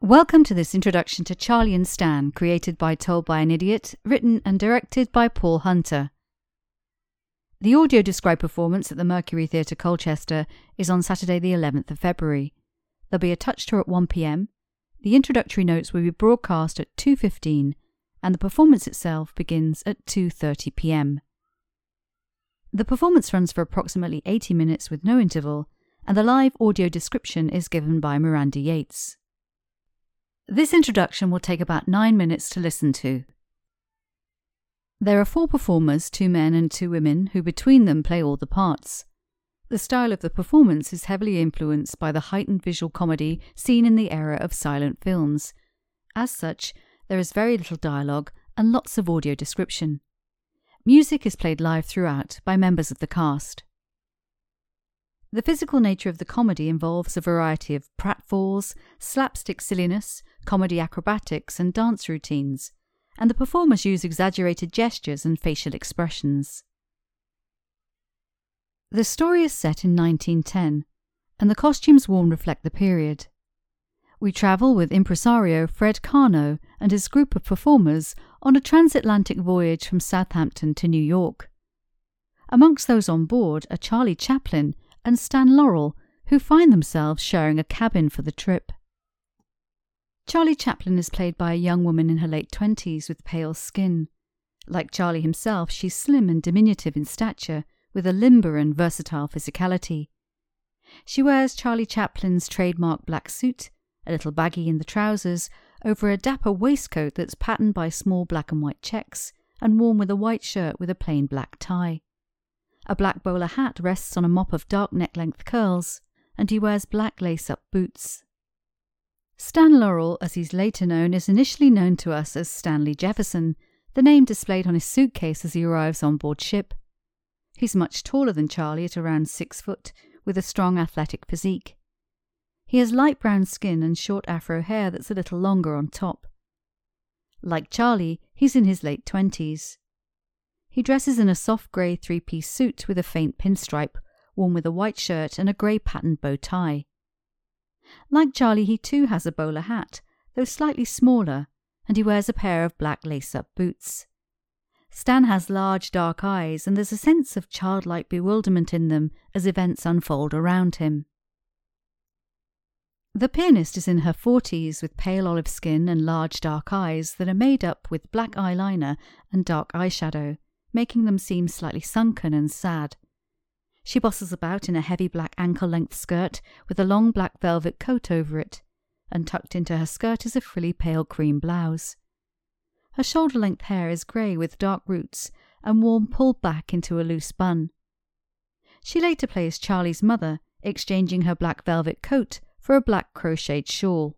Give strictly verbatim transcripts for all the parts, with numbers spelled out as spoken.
Welcome to this introduction to Charlie and Stan, created by Told by an Idiot, written and directed by Paul Hunter. The audio described performance at the Mercury Theatre Colchester is on Saturday the eleventh of February. There'll be a touch tour at one p m. The introductory notes will be broadcast at two fifteen, and the performance itself begins at two thirty p m. The performance runs for approximately eighty minutes with no interval, and the live audio description is given by Miranda Yates. This introduction will take about nine minutes to listen to. There are four performers, two men and two women, who between them play all the parts. The style of the performance is heavily influenced by the heightened visual comedy seen in the era of silent films. As such, there is very little dialogue and lots of audio description. Music is played live throughout by members of the cast. The physical nature of the comedy involves a variety of pratfalls, slapstick silliness, comedy acrobatics and dance routines, and the performers use exaggerated gestures and facial expressions. The story is set in nineteen ten, and the costumes worn reflect the period. We travel with impresario Fred Karno and his group of performers on a transatlantic voyage from Southampton to New York. Amongst those on board are Charlie Chaplin and Stan Laurel, who find themselves sharing a cabin for the trip. Charlie Chaplin is played by a young woman in her late twenties with pale skin. Like Charlie himself, she's slim and diminutive in stature, with a limber and versatile physicality. She wears Charlie Chaplin's trademark black suit, a little baggy in the trousers, over a dapper waistcoat that's patterned by small black and white checks, and worn with a white shirt with a plain black tie. A black bowler hat rests on a mop of dark neck-length curls, and he wears black lace-up boots. Stan Laurel, as he's later known, is initially known to us as Stanley Jefferson, the name displayed on his suitcase as he arrives on board ship. He's much taller than Charlie at around six foot, with a strong athletic physique. He has light brown skin and short afro hair that's a little longer on top. Like Charlie, he's in his late twenties. He dresses in a soft grey three-piece suit with a faint pinstripe, worn with a white shirt and a grey patterned bow tie. Like Charlie, he too has a bowler hat, though slightly smaller, and he wears a pair of black lace-up boots. Stan has large dark eyes, and there's a sense of childlike bewilderment in them as events unfold around him. The pianist is in her forties with pale olive skin and large dark eyes that are made up with black eyeliner and dark eyeshadow, making them seem slightly sunken and sad. She bustles about in a heavy black ankle-length skirt with a long black velvet coat over it, and tucked into her skirt is a frilly pale cream blouse. Her shoulder-length hair is grey with dark roots and worn pulled back into a loose bun. She later plays Charlie's mother, exchanging her black velvet coat for a black crocheted shawl.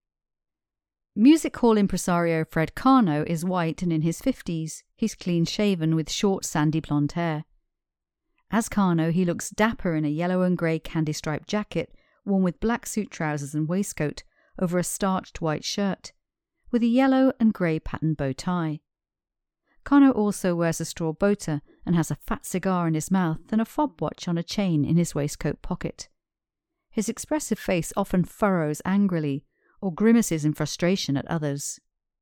Music hall impresario Fred Karno is white and in his fifties. He's clean-shaven with short sandy blonde hair. As Karno, he looks dapper in a yellow and grey candy-striped jacket worn with black suit trousers and waistcoat over a starched white shirt, with a yellow and grey patterned bow tie. Karno also wears a straw boater and has a fat cigar in his mouth and a fob watch on a chain in his waistcoat pocket. His expressive face often furrows angrily, or grimaces in frustration at others.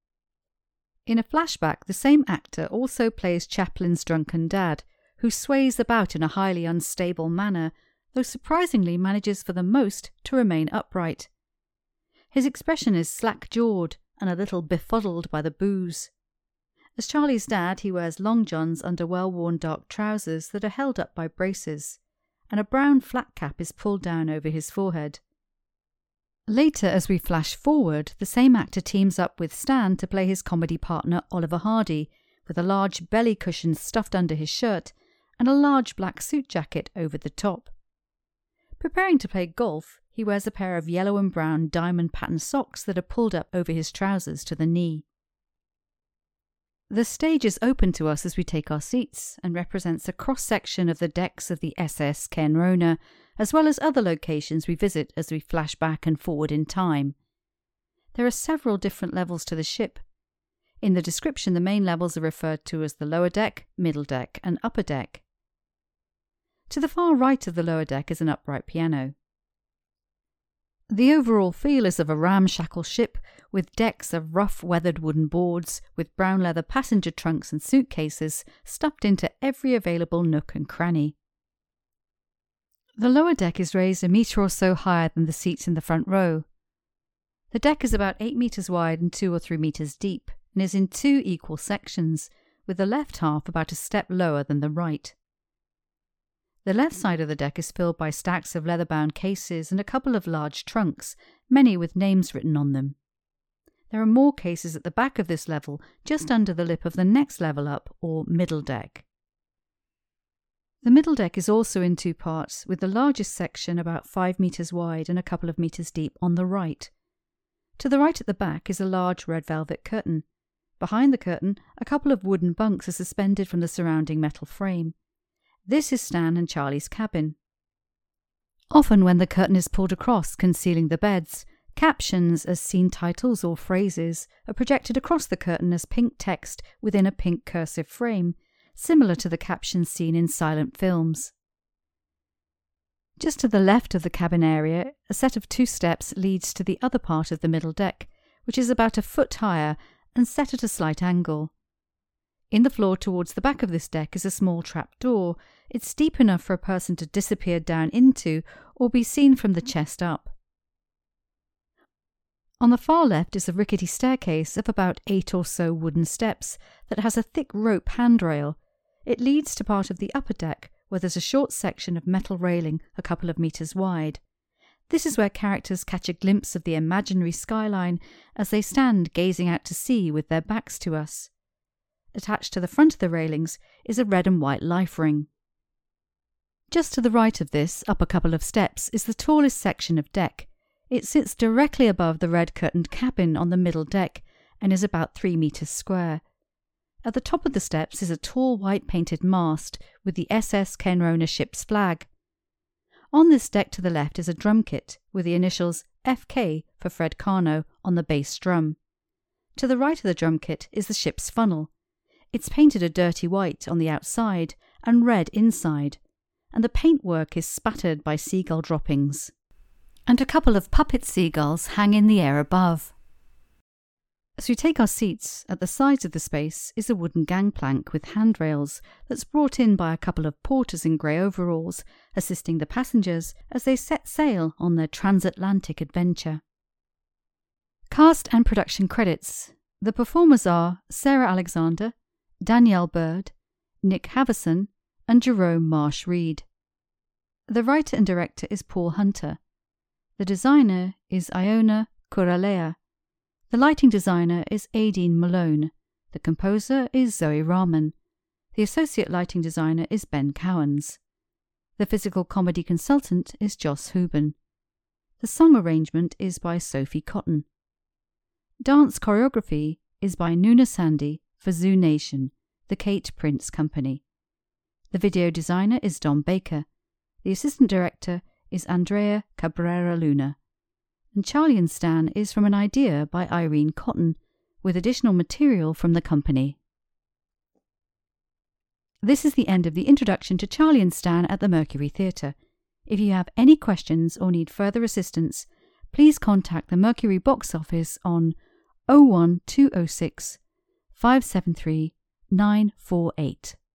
In a flashback, the same actor also plays Chaplin's drunken dad, who sways about in a highly unstable manner, though surprisingly manages for the most to remain upright. His expression is slack-jawed and a little befuddled by the booze. As Charlie's dad, he wears long johns under well-worn dark trousers that are held up by braces, and a brown flat cap is pulled down over his forehead. Later, as we flash forward, the same actor teams up with Stan to play his comedy partner Oliver Hardy, with a large belly cushion stuffed under his shirt and a large black suit jacket over the top. Preparing to play golf, he wears a pair of yellow and brown diamond-patterned socks that are pulled up over his trousers to the knee. The stage is open to us as we take our seats and represents a cross-section of the decks of the S S Ken Rona, as well as other locations we visit as we flash back and forward in time. There are several different levels to the ship. In the description, the main levels are referred to as the lower deck, middle deck, and upper deck. To the far right of the lower deck is an upright piano. The overall feel is of a ramshackle ship with decks of rough weathered wooden boards with brown leather passenger trunks and suitcases stuffed into every available nook and cranny. The lower deck is raised a metre or so higher than the seats in the front row. The deck is about eight metres wide and two or three metres deep and is in two equal sections, with the left half about a step lower than the right. The left side of the deck is filled by stacks of leather-bound cases and a couple of large trunks, many with names written on them. There are more cases at the back of this level, just under the lip of the next level up, or middle deck. The middle deck is also in two parts, with the largest section about five metres wide and a couple of metres deep on the right. To the right at the back is a large red velvet curtain. Behind the curtain, a couple of wooden bunks are suspended from the surrounding metal frame. This is Stan and Charlie's cabin. Often when the curtain is pulled across, concealing the beds, captions as scene titles or phrases are projected across the curtain as pink text within a pink cursive frame, similar to the captions seen in silent films. Just to the left of the cabin area, a set of two steps leads to the other part of the middle deck, which is about a foot higher and set at a slight angle. In the floor towards the back of this deck is a small trap door. It's deep enough for a person to disappear down into or be seen from the chest up. On the far left is a rickety staircase of about eight or so wooden steps that has a thick rope handrail. It leads to part of the upper deck, where there's a short section of metal railing a couple of metres wide. This is where characters catch a glimpse of the imaginary skyline as they stand gazing out to sea with their backs to us. Attached to the front of the railings is a red and white life ring. Just to the right of this, up a couple of steps, is the tallest section of deck. It sits directly above the red curtained cabin on the middle deck and is about three metres square. At the top of the steps is a tall white painted mast with the S S Kenrona ship's flag. On this deck to the left is a drum kit with the initials F K for Fred Karno on the bass drum. To the right of the drum kit is the ship's funnel. It's painted a dirty white on the outside and red inside, and the paintwork is spattered by seagull droppings. And a couple of puppet seagulls hang in the air above. As we take our seats, at the sides of the space is a wooden gangplank with handrails that's brought in by a couple of porters in grey overalls, assisting the passengers as they set sail on their transatlantic adventure. Cast and production credits. The performers are Sarah Alexander, Danielle Bird, Nick Havison, and Jerome Marsh Reed. The writer and director is Paul Hunter. The designer is Iona Kuralea. The lighting designer is Aideen Malone. The composer is Zoe Rahman. The associate lighting designer is Ben Cowens. The physical comedy consultant is Joss Huben. The song arrangement is by Sophie Cotton. Dance choreography is by Nuna Sandy for Zoo Nation, the Kate Prince Company. The video designer is Don Baker. The assistant director is Andrea Cabrera Luna. And Charlie and Stan is from an idea by Irene Cotton, with additional material from the company. This is the end of the introduction to Charlie and Stan at the Mercury Theatre. If you have any questions or need further assistance, please contact the Mercury box office on oh one two oh six, five seven three, nine four eight.